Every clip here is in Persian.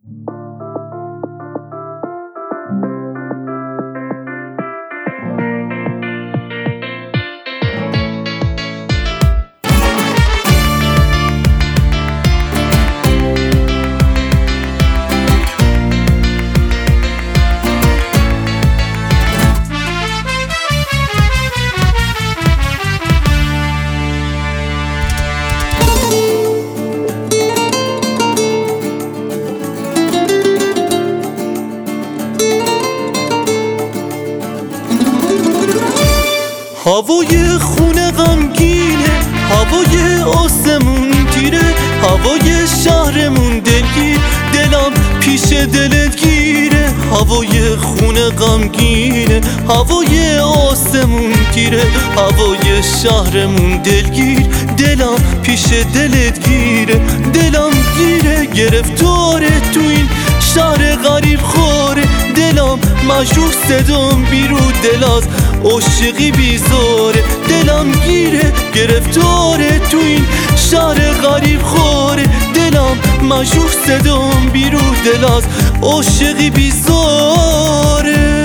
هوای خونه غمگینه، هوای آسمون تیره، هوای شهرمون دلگیر، دلم پیش دلت گیره. هوای خونه غمگینه، هوای آسمون تیره، هوای شهرمون دلگیر، دلم پیش دلت گیره. دلم گیره گرفتاره تو این شهر غریب خوره، دلم مجروح صدام بیرو دل از عاشقی بیزاره. دلم گیره گرفتاره تو این شهر غریب خوره، دلم مجروح صدام بیرو دل از عاشقی بیزاره.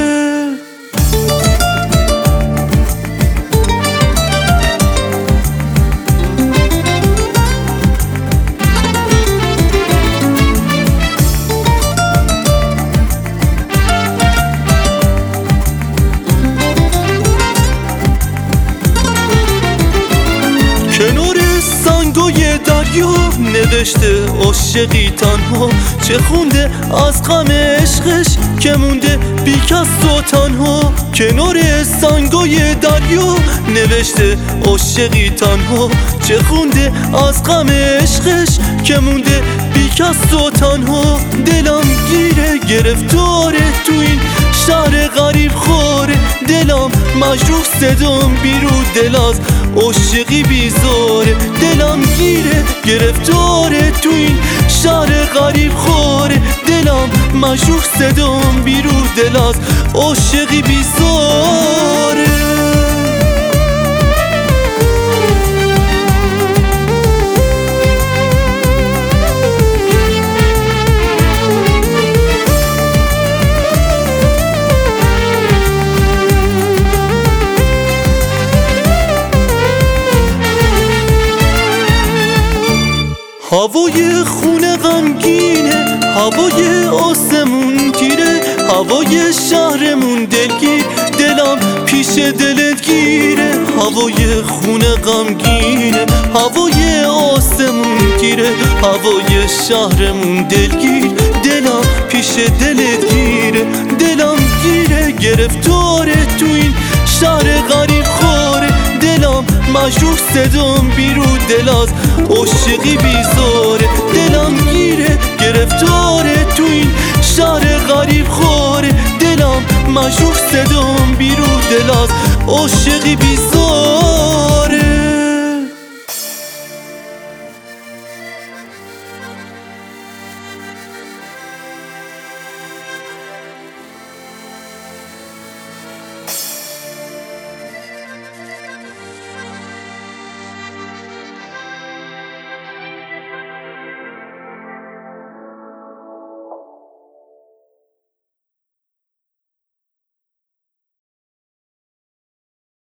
کنار سنگای دریا نوشته عاشقی تنها، چه خونده از غم عشقش که مونده بی کس و تنها. کنار سنگای دریا نوشته عاشقی تنها، چه خونده از غم عشقش که مونده بی کس و تنها. دلم گیره گرفتاره تو این شهر غریب خوره، دلم مجروح صدام بیرو دل از عاشقی بیزاره. دلم گیره گرفتاره تو این شهر غریب خوره، دلم مجروح صدام بیرو دل از عاشقی بیزاره. هوای خونه غمگینه، هوای آسمون تیره، هوای شهرمون دلگیر، دلم پیش دلت گیره. هوای خونه غمگینه، هوای آسمون تیره، هوای شهرمون دلگیر، دلم پیش دلت گیره. دلم گیره گرفتاره تو این شهر غریب خوره، دلم مجروح صدام بیرو دل از عاشقی بیزاره. دلم گیره گرفتاره تو این شهر غریب خوره، دلم مجروح صدام بیرو دل از عاشقی بیزاره.